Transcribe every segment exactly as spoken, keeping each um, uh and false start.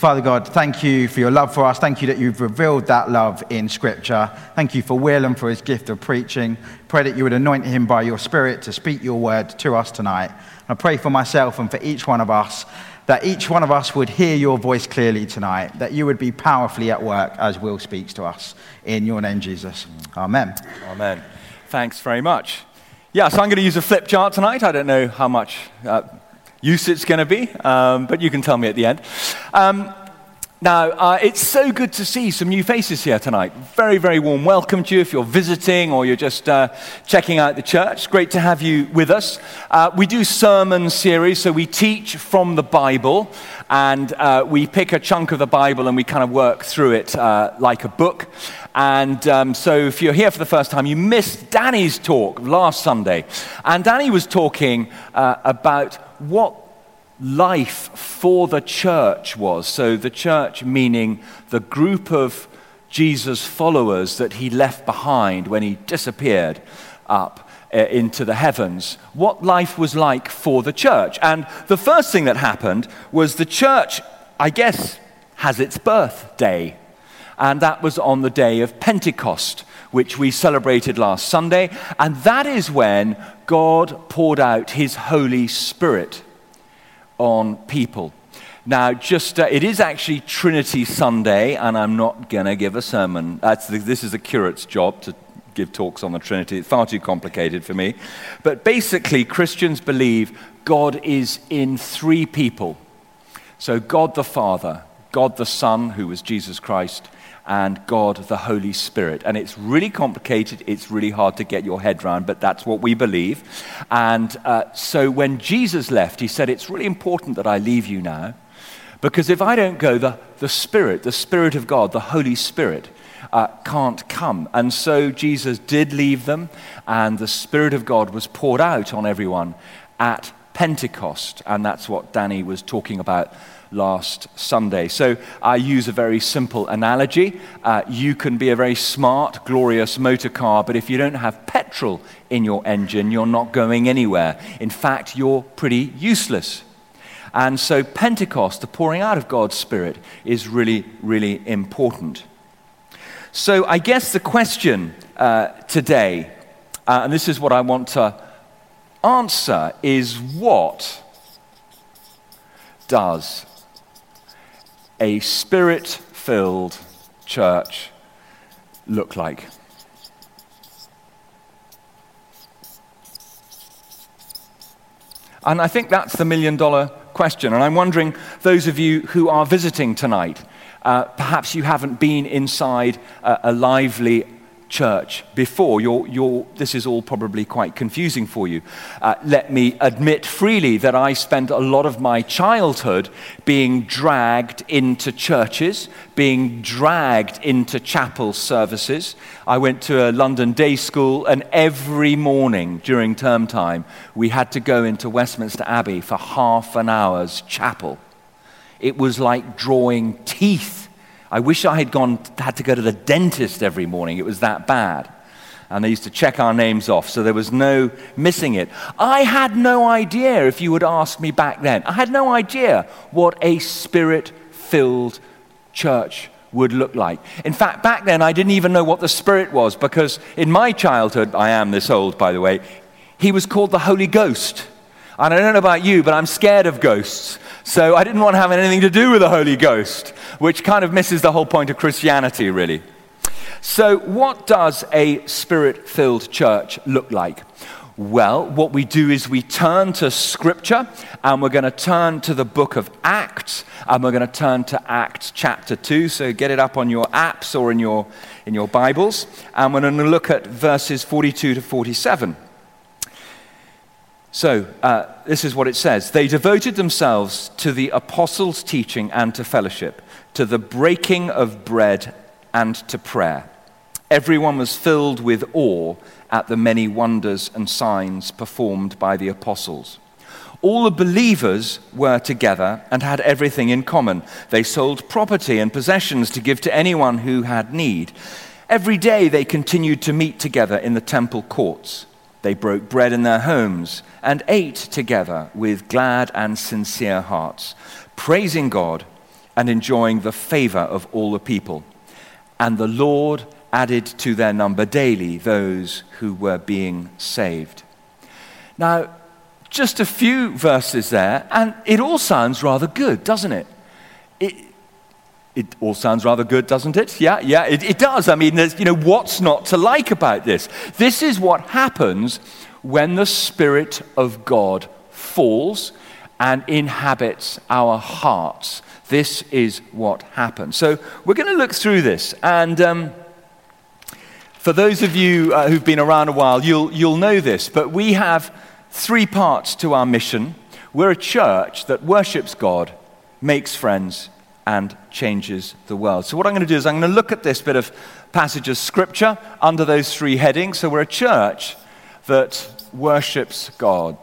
Father God, thank you for your love for us. Thank you that you've revealed that love in Scripture. Thank you for Will and for his gift of preaching. Pray that you would anoint him by your Spirit to speak your word to us tonight. I pray for myself and for each one of us, that each one of us would hear your voice clearly tonight, that you would be powerfully at work as Will speaks to us. In your name, Jesus. Amen. Amen. Thanks very much. Yeah, so I'm going to use a flip chart tonight. I don't know how much uh, use it's going to be, um, but you can tell me at the end. Um, now, uh, it's so good to see some new faces here tonight. Very, very warm welcome to you if you're visiting or you're just uh, checking out the church. Great to have you with us. Uh, we do sermon series, so we teach from the Bible, and uh, we pick a chunk of the Bible and we kind of work through it uh, like a book. And um, so if you're here for the first time, you missed Danny's talk last Sunday. And Danny was talking uh, about what life for the church was. So the church meaning the group of Jesus followers that he left behind when he disappeared up uh, into the heavens. What life was like for the church. And the first thing that happened was the church, I guess, has its birthday. And that was on the day of Pentecost, which we celebrated last Sunday. And that is when God poured out his Holy Spirit on people. Now, just uh, it is actually Trinity Sunday, and I'm not going to give a sermon. That's the, this is a curate's job to give talks on the Trinity. It's far too complicated for me. But basically, Christians believe God is in three people. So God the Father, God the Son, who was Jesus Christ, and God the Holy Spirit. And it's really complicated, it's really hard to get your head around, but that's what we believe. And uh, so when Jesus left, he said, it's really important that I leave you now, because if I don't go, the, the Spirit, the Spirit of God, the Holy Spirit, uh, can't come. And so Jesus did leave them, and the Spirit of God was poured out on everyone at Pentecost. And that's what Danny was talking about last Sunday. So I use a very simple analogy. Uh, you can be a very smart, glorious motor car, but if you don't have petrol in your engine, you're not going anywhere. In fact, you're pretty useless. And so Pentecost, the pouring out of God's Spirit, is really, really important. So I guess the question uh, today, uh, and this is what I want to answer, is what does a Spirit-filled church look like? And I think that's the million-dollar question. And I'm wondering, those of you who are visiting tonight, uh, perhaps you haven't been inside a, a lively church before. You're, you're, this is all probably quite confusing for you. Uh, let me admit freely that I spent a lot of my childhood being dragged into churches, being dragged into chapel services. I went to a London day school, and every morning during term time, we had to go into Westminster Abbey for half an hour's chapel. It was like drawing teeth. I wish I had gone, had to go to the dentist every morning. It was that bad. And they used to check our names off, so there was no missing it. I had no idea, if you would ask me back then, I had no idea what a Spirit-filled church would look like. In fact, back then, I didn't even know what the Spirit was, because in my childhood, I am this old, by the way, he was called the Holy Ghost. And I don't know about you, but I'm scared of ghosts. So I didn't want to have anything to do with the Holy Ghost, which kind of misses the whole point of Christianity, really. So what does a Spirit-filled church look like? Well, what we do is we turn to Scripture, and we're going to turn to the book of Acts, and we're going to turn to Acts chapter two. So get it up on your apps or in your, in your Bibles. And we're going to look at verses forty-two to forty-seven. So, uh, this is what it says. They devoted themselves to the apostles' teaching and to fellowship, to the breaking of bread and to prayer. Everyone was filled with awe at the many wonders and signs performed by the apostles. All the believers were together and had everything in common. They sold property and possessions to give to anyone who had need. Every day they continued to meet together in the temple courts. They broke bread in their homes and ate together with glad and sincere hearts, praising God and enjoying the favor of all the people. And the Lord added to their number daily those who were being saved. Now, just a few verses there, and it all sounds rather good, doesn't it? It, it all sounds rather good, doesn't it? Yeah, yeah, it, it does. I mean, there's, you know, what's not to like about this? This is what happens when the Spirit of God falls and inhabits our hearts. This is what happens. So we're going to look through this, and um, for those of you uh, who've been around a while, you'll you'll know this, but we have three parts to our mission. We're a church that worships God, makes friends, and changes the world. So what I'm going to do is I'm going to look at this bit of passage of Scripture under those three headings. So we're a church that worships God.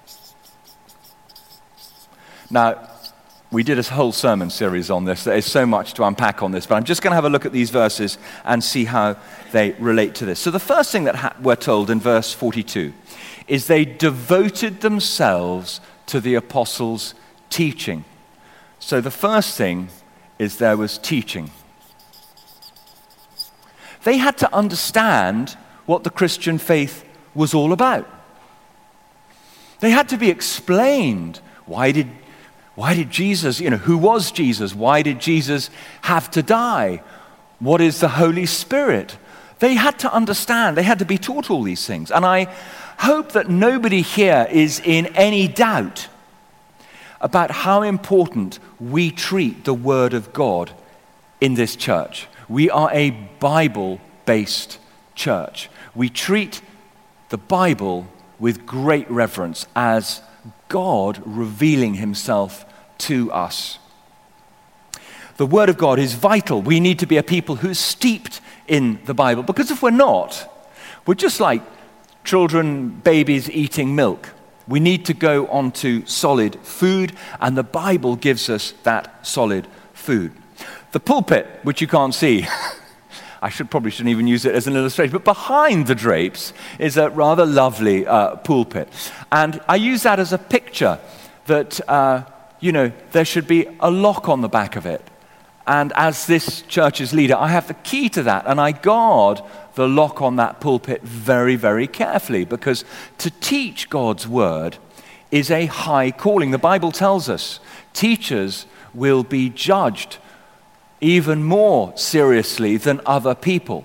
Now, we did a whole sermon series on this. There is so much to unpack on this, but I'm just going to have a look at these verses and see how they relate to this. So the first thing that ha- we're told in verse forty-two is they devoted themselves to the apostles' teaching. So the first thing is there was teaching. They had to understand what the Christian faith was all about. They had to be explained. Why did Why did Jesus, you know, who was Jesus? Why did Jesus have to die? What is the Holy Spirit? They had to understand, they had to be taught all these things. And I hope that nobody here is in any doubt about how important we treat the Word of God in this church. We are a Bible-based church. We treat the Bible with great reverence as God revealing himself to us. The Word of God is vital. We need to be a people who's steeped in the Bible, because if we're not, we're just like children, babies eating milk. We need to go on to solid food, and the Bible gives us that solid food. The pulpit, which you can't see, I should probably shouldn't even use it as an illustration, but behind the drapes is a rather lovely uh, pulpit. And I use that as a picture that, uh, you know, there should be a lock on the back of it. And as this church's leader, I have the key to that, and I guard the lock on that pulpit very, very carefully, because to teach God's word is a high calling. The Bible tells us teachers will be judged even more seriously than other people.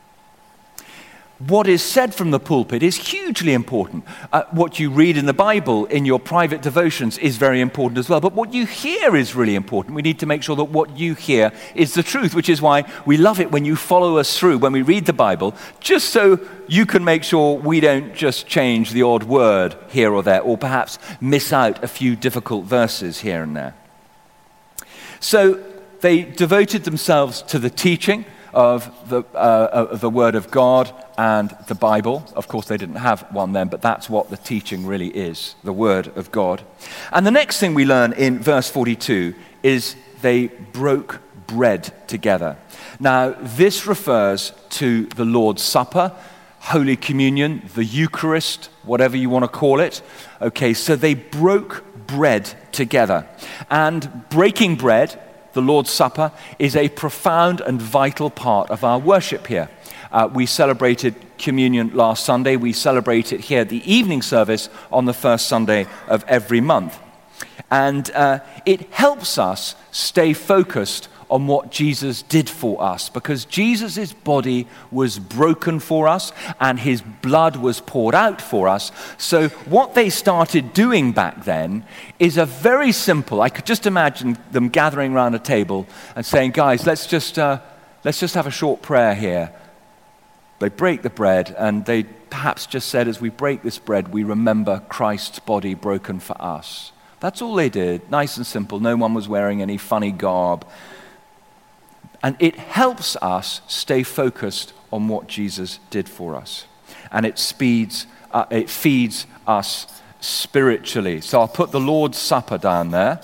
What is said from the pulpit is hugely important. Uh, what you read in the Bible in your private devotions is very important as well. But what you hear is really important. We need to make sure that what you hear is the truth, which is why we love it when you follow us through when we read the Bible, just so you can make sure we don't just change the odd word here or there, or perhaps miss out a few difficult verses here and there. So they devoted themselves to the teaching of the, uh, of the Word of God and the Bible. Of course, they didn't have one then, but that's what the teaching really is, the Word of God. And the next thing we learn in verse forty-two is they broke bread together. Now, this refers to the Lord's Supper, Holy Communion, the Eucharist, whatever you want to call it. Okay, so they broke bread together. And breaking bread, the Lord's Supper, is a profound and vital part of our worship here. Uh, we celebrated communion last Sunday. We celebrate it here at the evening service on the first Sunday of every month. And uh, it helps us stay focused on what Jesus did for us, because Jesus' body was broken for us and his blood was poured out for us. So what they started doing back then is a very simple, I could just imagine them gathering around a table and saying, guys, let's just, uh, let's just have a short prayer here. They break the bread, and they perhaps just said, as we break this bread, we remember Christ's body broken for us. That's all they did, nice and simple. No one was wearing any funny garb. And it helps us stay focused on what Jesus did for us. And it speeds, uh, it feeds us spiritually. So I'll put the Lord's Supper down there.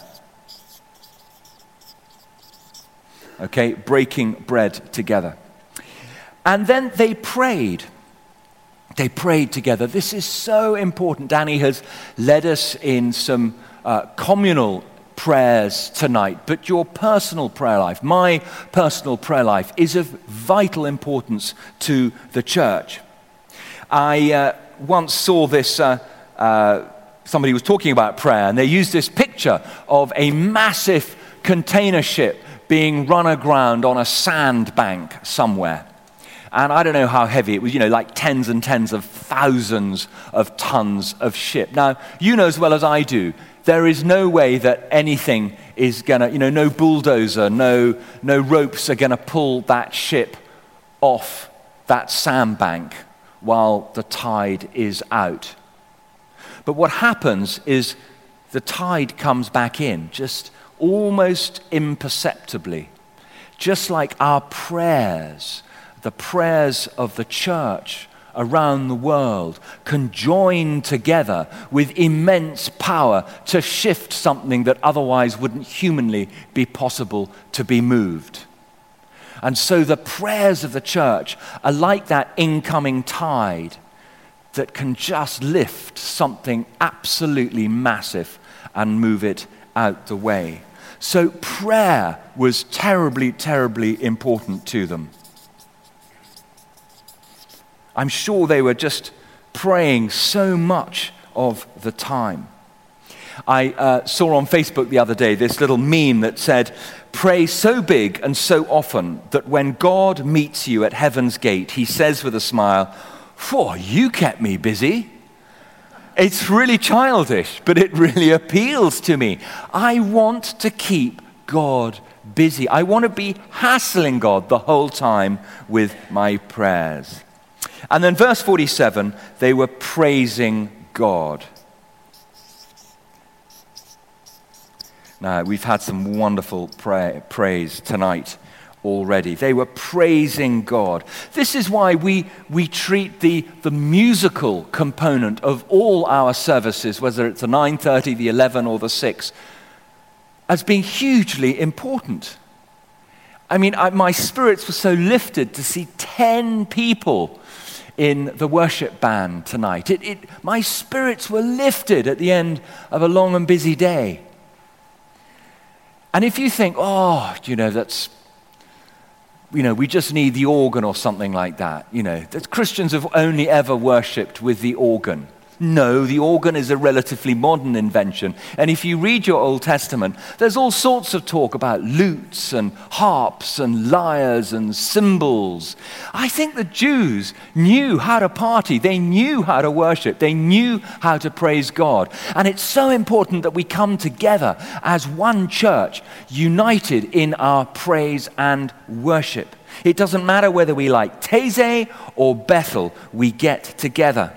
Okay, breaking bread together. And then they prayed. They prayed together. This is so important. Danny has led us in some uh, communal prayers tonight, but your personal prayer life, my personal prayer life, is of vital importance to the church. I uh, once saw this, uh, uh, somebody was talking about prayer, and they used this picture of a massive container ship being run aground on a sandbank somewhere. And I don't know how heavy it was, you know, like tens and tens of thousands of tons of ship. Now, you know as well as I do, there is no way that anything is gonna, you know, no bulldozer, no, no ropes are gonna pull that ship off that sandbank while the tide is out. But what happens is the tide comes back in, just almost imperceptibly, just like our prayers, the prayers of the church around the world can join together with immense power to shift something that otherwise wouldn't humanly be possible to be moved. And so the prayers of the church are like that incoming tide that can just lift something absolutely massive and move it out the way. So prayer was terribly, terribly important to them. I'm sure they were just praying so much of the time. I uh, saw on Facebook the other day this little meme that said, "Pray so big and so often that when God meets you at heaven's gate, he says with a smile, 'Phew, you kept me busy.'" It's really childish, but it really appeals to me. I want to keep God busy. I want to be hassling God the whole time with my prayers. And then verse forty-seven, they were praising God. Now, we've had some wonderful pray, praise tonight already. They were praising God. This is why we, we treat the, the musical component of all our services, whether it's the nine thirty, the eleven, or the six, as being hugely important. I mean, I, my spirits were so lifted to see ten people in the worship band tonight. It, it, my spirits were lifted at the end of a long and busy day. And if you think, oh, you know, that's, you know, we just need the organ or something like that, you know, that Christians have only ever worshipped with the organ. No, the organ is a relatively modern invention. And if you read your Old Testament, there's all sorts of talk about lutes and harps and lyres and cymbals. I think the Jews knew how to party. They knew how to worship. They knew how to praise God. And it's so important that we come together as one church, united in our praise and worship. It doesn't matter whether we like Taizé or Bethel, we get together.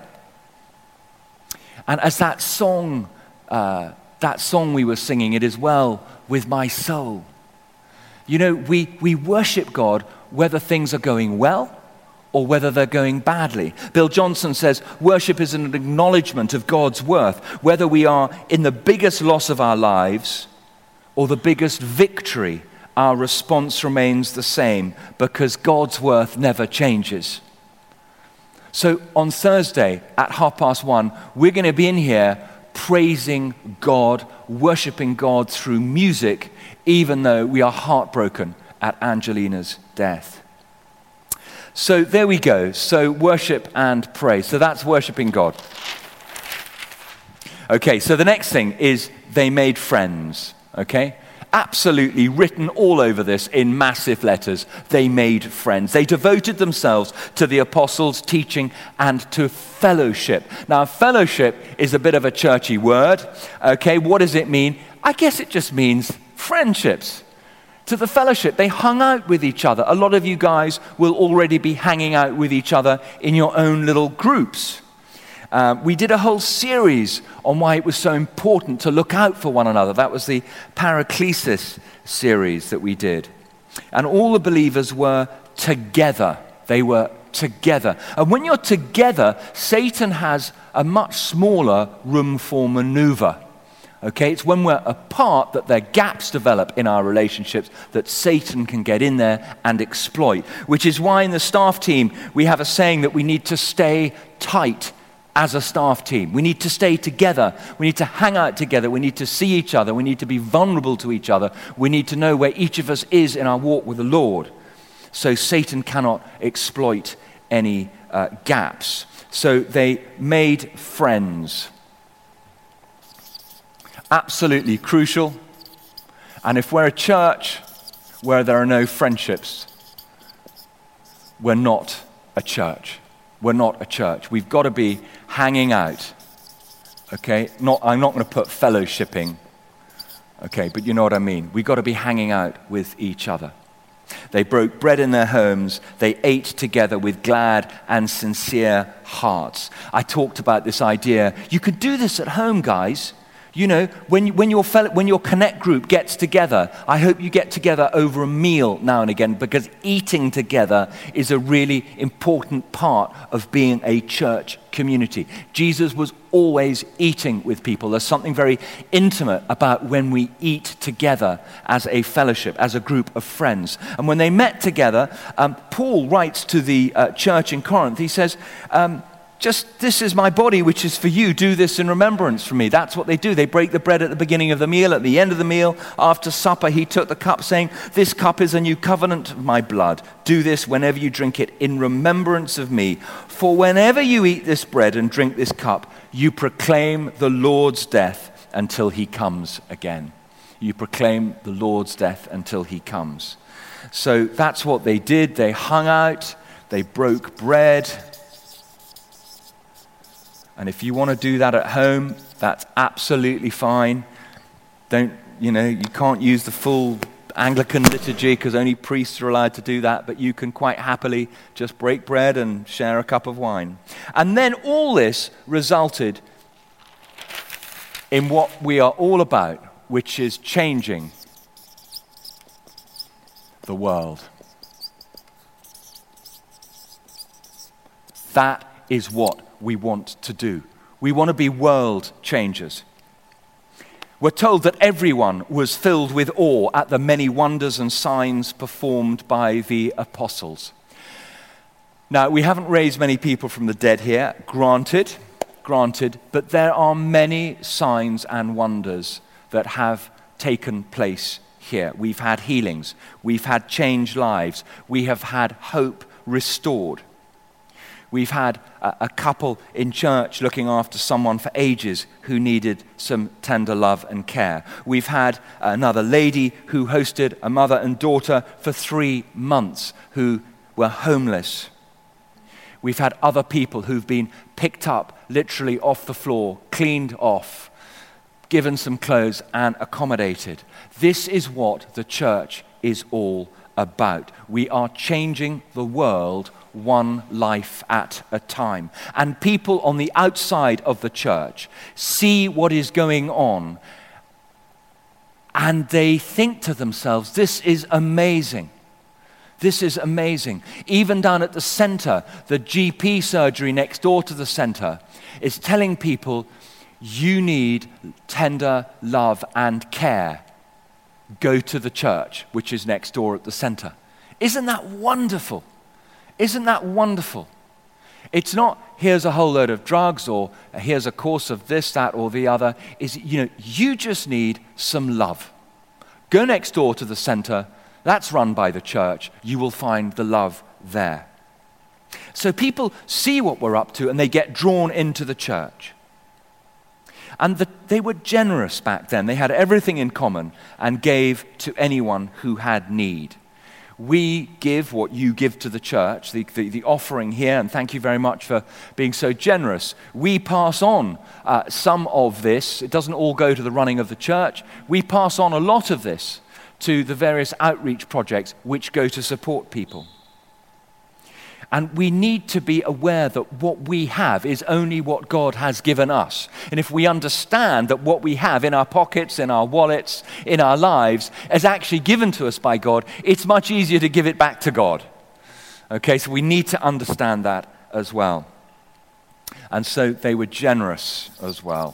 And as that song, uh, that song we were singing, "It is well with my soul." You know, we, we worship God whether things are going well or whether they're going badly. Bill Johnson says, worship is an acknowledgement of God's worth, whether we are in the biggest loss of our lives or the biggest victory, our response remains the same because God's worth never changes. So on Thursday at half past one, we're going to be in here praising God, worshiping God through music, even though we are heartbroken at Angelina's death. So there we go. So worship and praise. So that's worshiping God. Okay, so the next thing is they made friends, okay? Absolutely written all over this in massive letters. They made friends. They devoted themselves to the apostles' teaching and to fellowship. Now, fellowship is a bit of a churchy word. Okay, what does it mean? I guess it just means friendships. To the fellowship, they hung out with each other. A lot of you guys will already be hanging out with each other in your own little groups. Uh, we did a whole series on why it was so important to look out for one another. That was the Paraclesis series that we did. And all the believers were together. They were together. And when you're together, Satan has a much smaller room for maneuver. Okay, it's when we're apart that there are gaps develop in our relationships that Satan can get in there and exploit. Which is why in the staff team we have a saying that we need to stay tight as a staff team. We need to stay together. We need to hang out together. We need to see each other. We need to be vulnerable to each other. We need to know where each of us is in our walk with the Lord, so Satan cannot exploit any uh, gaps. So they made friends. Absolutely crucial. And if we're a church where there are no friendships, we're not a church. We're not a church. We've got to be hanging out. Okay? Not, I'm not going to put fellowshipping. Okay, but you know what I mean. We've got to be hanging out with each other. They broke bread in their homes. They ate together with glad and sincere hearts. I talked about this idea. You could do this at home, guys. You know, when, when, your fellow, when your Connect group gets together, I hope you get together over a meal now and again, because eating together is a really important part of being a church community. Jesus was always eating with people. There's something very intimate about when we eat together as a fellowship, as a group of friends. And when they met together, um, Paul writes to the uh, church in Corinth, he says, um, Just, this is my body, which is for you. Do this in remembrance for me. That's what they do. They break the bread at the beginning of the meal. At the end of the meal, after supper, he took the cup, saying, this cup is a new covenant of my blood. Do this whenever you drink it in remembrance of me. For whenever you eat this bread and drink this cup, you proclaim the Lord's death until he comes again. You proclaim the Lord's death until he comes. So that's what they did. They hung out. They broke bread. And if you want to do that at home, that's absolutely fine. Don't, you know, you can't use the full Anglican liturgy because only priests are allowed to do that, but you can quite happily just break bread and share a cup of wine. And then all this resulted in what we are all about, which is changing the world. That is what we want to do. We want to be world changers. We're told that everyone was filled with awe at the many wonders and signs performed by the apostles. Now, we haven't raised many people from the dead here, granted, granted, but there are many signs and wonders that have taken place here. We've had healings, we've had changed lives, we have had hope restored. We've had a, a couple in church looking after someone for ages who needed some tender love and care. We've had another lady who hosted a mother and daughter for three months who were homeless. We've had other people who've been picked up literally off the floor, cleaned off, given some clothes and accommodated. This is what the church is all about. We are changing the world one life at a time. And people on the outside of the church see what is going on and they think to themselves, this is amazing. This is amazing. Even down at the center, the G P surgery next door to the center is telling people, you need tender love and care. Go to the church, which is next door at the center. Isn't that wonderful? Isn't that wonderful? It's not, here's a whole load of drugs or here's a course of this, that, or the other. Is, you know, you just need some love. Go next door to the center. That's run by the church. You will find the love there. So people see what we're up to and they get drawn into the church. And the, they were generous back then. They had everything in common and gave to anyone who had need. We give what you give to the church, the, the, the offering here, and thank you very much for being so generous. We pass on uh, some of this. It doesn't all go to the running of the church. We pass on a lot of this to the various outreach projects which go to support people. And we need to be aware that what we have is only what God has given us. And if we understand that what we have in our pockets, in our wallets, in our lives is actually given to us by God, it's much easier to give it back to God. Okay, so we need to understand that as well. And so they were generous as well.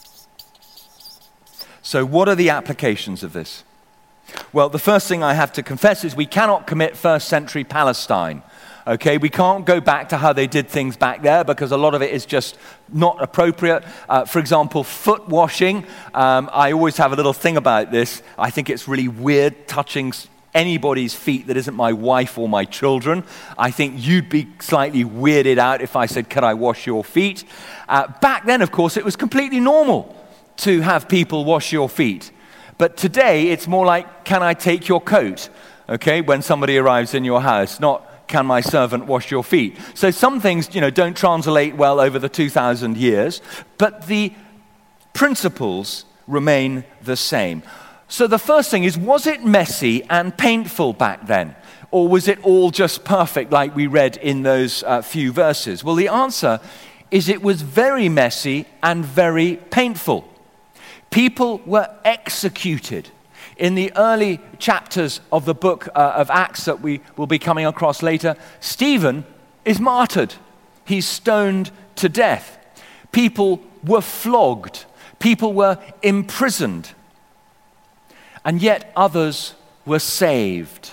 So what are the applications of this? Well, the first thing I have to confess is we cannot commit first century Palestine. Okay, we can't go back to how they did things back there because a lot of it is just not appropriate. Uh, for example, foot washing. Um, I always have a little thing about this. I think it's really weird touching anybody's feet that isn't my wife or my children. I think you'd be slightly weirded out if I said, "Could I wash your feet?" Uh, back then, of course, it was completely normal to have people wash your feet. But today, it's more like, "Can I take your coat?" Okay, when somebody arrives in your house, not, "Can my servant wash your feet?" So some things, you know, don't translate well over the two thousand years, but the principles remain the same. So the first thing is, was it messy and painful back then? Or was it all just perfect like we read in those uh, few verses? Well, the answer is it was very messy and very painful. People were executed. In the early chapters of the book uh, of Acts that we will be coming across later, Stephen is martyred. He's stoned to death. People were flogged. People were imprisoned. And yet others were saved.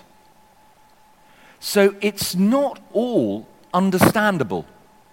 So it's not all understandable.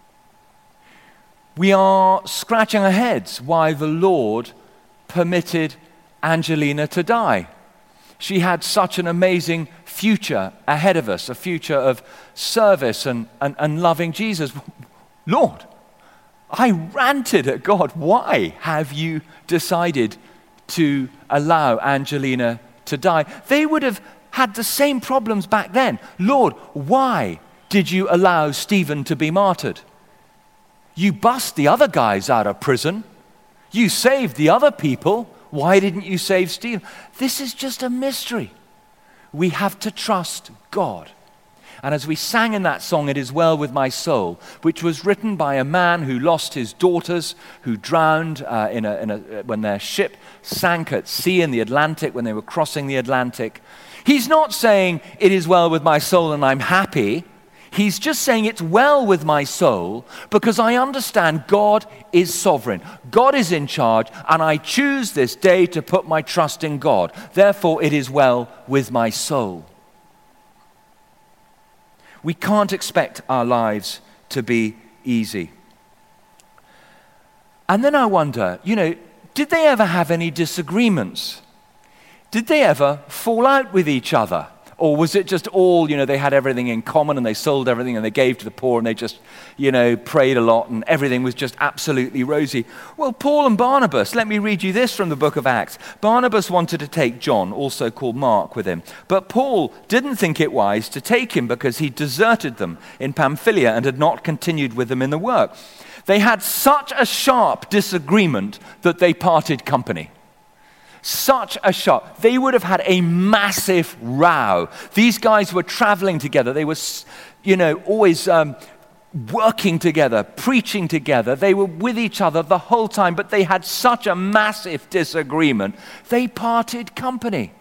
We are scratching our heads why the Lord permitted Angelina to die. She had such an amazing future ahead of us, a future of service and, and, and loving Jesus. Lord, I ranted at God. Why have you decided to allow Angelina to die? They would have had the same problems back then. Lord, why did you allow Stephen to be martyred? You bust the other guys out of prison. You saved the other people. Why didn't you save Stephen? This is just a mystery. We have to trust God. And as we sang in that song, "It Is Well With My Soul," which was written by a man who lost his daughters, who drowned uh, in a, in a, when their ship sank at sea in the Atlantic, when they were crossing the Atlantic. He's not saying, "It is well with my soul and I'm happy." He's just saying it's well with my soul because I understand God is sovereign. God is in charge, and I choose this day to put my trust in God. Therefore, it is well with my soul. We can't expect our lives to be easy. And then I wonder, you know, did they ever have any disagreements? Did they ever fall out with each other? Or was it just all, you know, they had everything in common and they sold everything and they gave to the poor and they just, you know, prayed a lot and everything was just absolutely rosy? Well, Paul and Barnabas, let me read you this from the book of Acts. Barnabas wanted to take John, also called Mark, with him. But Paul didn't think it wise to take him because he deserted them in Pamphylia and had not continued with them in the work. They had such a sharp disagreement that they parted company. Such a shock. They would have had a massive row. These guys were traveling together. They were, you know, always um, working together, preaching together. They were with each other the whole time, but they had such a massive disagreement, they parted company.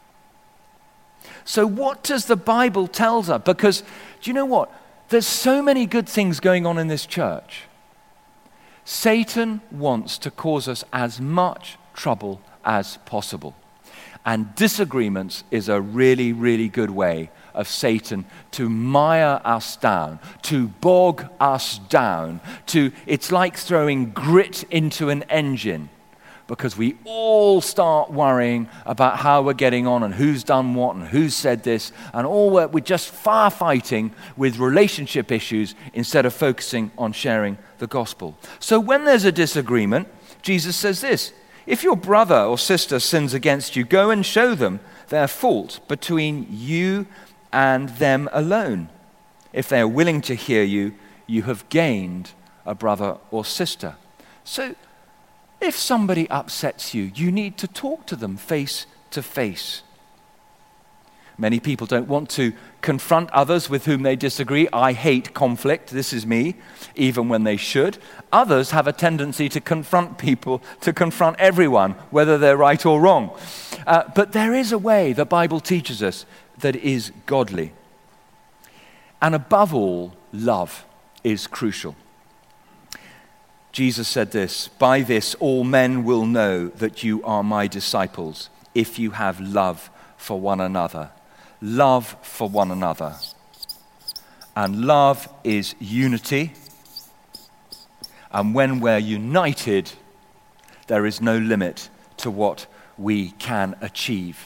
So what does the Bible tell us? Because, do you know what? There's so many good things going on in this church. Satan wants to cause us as much trouble as possible. And disagreements is a really, really good way of Satan to mire us down, to bog us down, to, it's like throwing grit into an engine, because we all start worrying about how we're getting on and who's done what and who's said this, and all we're, we're just firefighting with relationship issues instead of focusing on sharing the gospel. So when there's a disagreement, Jesus says this: if your brother or sister sins against you, go and show them their fault between you and them alone. If they are willing to hear you, you have gained a brother or sister. So if somebody upsets you, you need to talk to them face to face. Many people don't want to confront others with whom they disagree. I hate conflict. This is me, even when they should. Others have a tendency to confront people, to confront everyone, whether they're right or wrong. Uh, but there is a way the Bible teaches us that is godly. And above all, love is crucial. Jesus said this: "By this all men will know that you are my disciples, if you have love for one another." Love for one another. And love is unity. And when we're united, there is no limit to what we can achieve.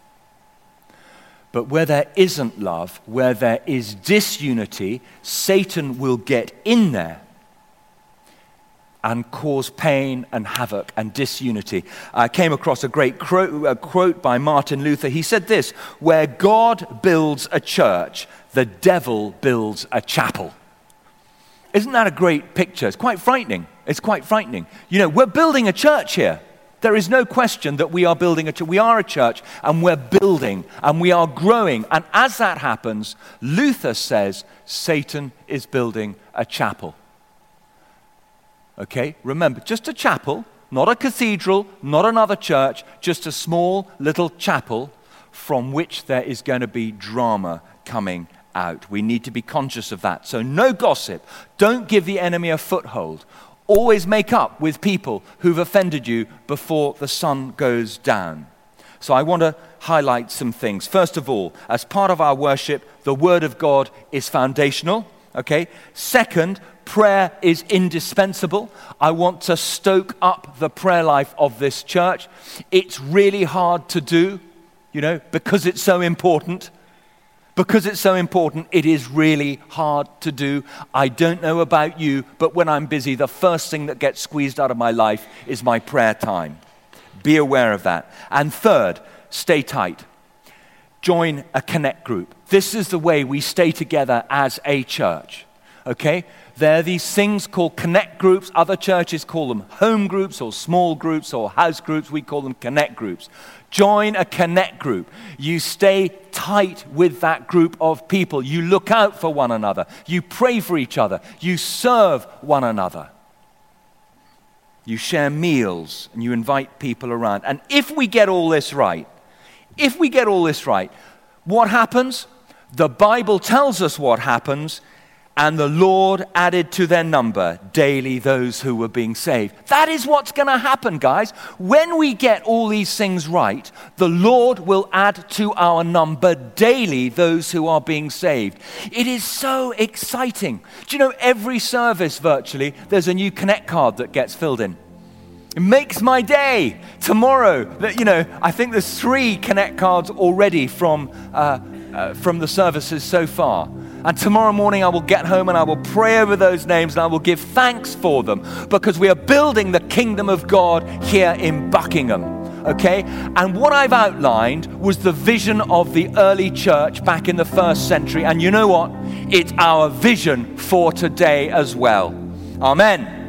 But where there isn't love, where there is disunity, Satan will get in there and cause pain and havoc and disunity. I came across a great quote, a quote by Martin Luther. He said this: where God builds a church, the devil builds a chapel. Isn't that a great picture? It's quite frightening. It's quite frightening. You know, we're building a church here. There is no question that we are building a church. We are a church, and we're building, and we are growing. And as that happens, Luther says Satan is building a chapel. Okay, remember, just a chapel, not a cathedral, not another church, just a small little chapel from which there is going to be drama coming out. We need to be conscious of that. So no gossip. Don't give the enemy a foothold. Always make up with people who've offended you before the sun goes down. So I want to highlight some things. First of all, as part of our worship, the Word of God is foundational. Okay. Second, prayer is indispensable. I want to stoke up the prayer life of this church. It's really hard to do, you know, because it's so important. Because it's so important, it is really hard to do. I don't know about you, but when I'm busy, the first thing that gets squeezed out of my life is my prayer time. Be aware of that. And third, stay tight. Join a connect group. This is the way we stay together as a church. Okay? There are these things called connect groups. Other churches call them home groups or small groups or house groups. We call them connect groups. Join a connect group. You stay tight with that group of people. You look out for one another. You pray for each other. You serve one another. You share meals and you invite people around. And if we get all this right, if we get all this right, what happens? The Bible tells us what happens. And the Lord added to their number daily those who were being saved. That is what's going to happen, guys. When we get all these things right, the Lord will add to our number daily those who are being saved. It is so exciting. Do you know, every service virtually, there's a new Connect card that gets filled in. It makes my day. Tomorrow, you know, I think there's three Connect cards already from, uh, uh, from the services so far. And tomorrow morning I will get home and I will pray over those names and I will give thanks for them because we are building the kingdom of God here in Buckingham, okay? And what I've outlined was the vision of the early church back in the first century. And you know what? It's our vision for today as well. Amen.